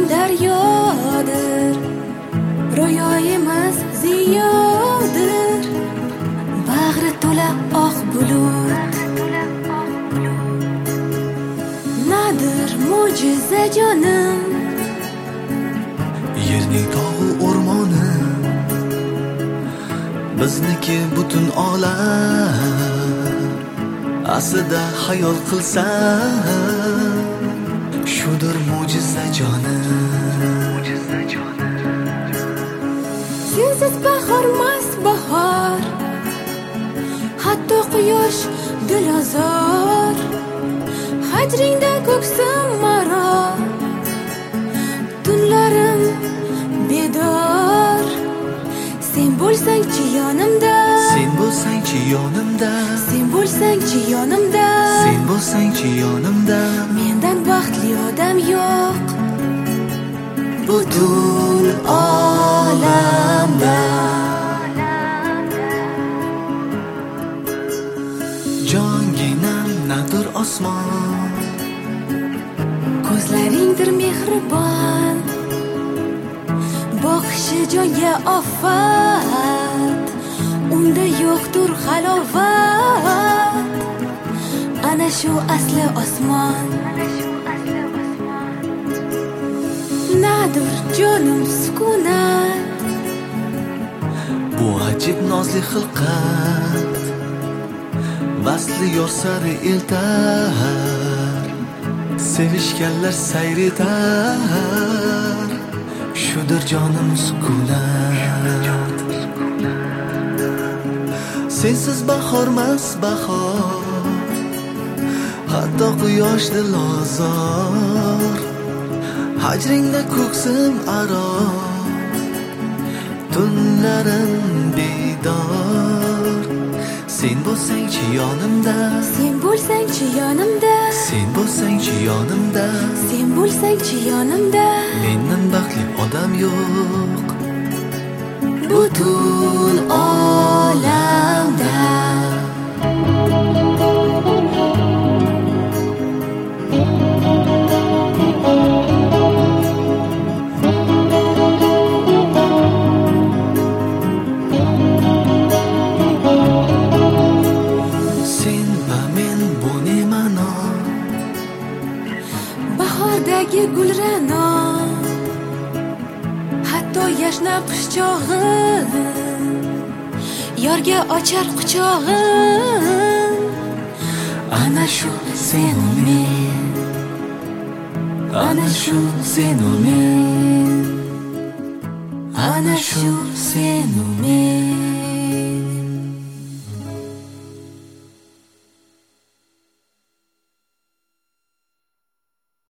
daryodir, ro'yoyimiz ziyodir. Bag'ri to'la oq bulut, nadir mo'jiza jonim, yerning tog'u o'rmoni bizniki butun olam. Aslida xayol qilsam shudir mo'jiza jonim. sensiz bahormas bahor, hatto quyosh dilozor. Hajringda ko'ksim maro, tunlarim bedor. Sen bo'lsang-chi yonimda, Sen bo'lsang-chi yonimda, sen bo'lsang-chi yonimda, sen bo'lsang-chi yonimda. mendan baxtli odam yo'q Butun olamda jonginam nadir osmon, ko'zlaringdir mehribon, boqishi jonga ofat, unda yo'qdir halovat. Ana shu asli osmon, nadir jonim sukunat, bu ajib nozli xilqat, vasli yor sari eltar, sevishganlar sayr etar. Shudir jonim sukunat. Sensiz bahormas bahor, hatto quyosh dilozor. Hajringda ko'ksim aro, tunlarim bedor. Sen bo'lsang-chi yonimda, sen bo'lsang-chi yonimda, sen bo'lsang-chi yonimda. sen bo'lsang-chi yonimda, Mendan baxtli odam yo'q butun olamda. Sen va men bu ne ma'no? bahordagi gulrano, hatto yashnab qish chog'im, yorga ochar quchog'im. Ana shu sen u men, ana shu sen u men, Ana shu sen u men.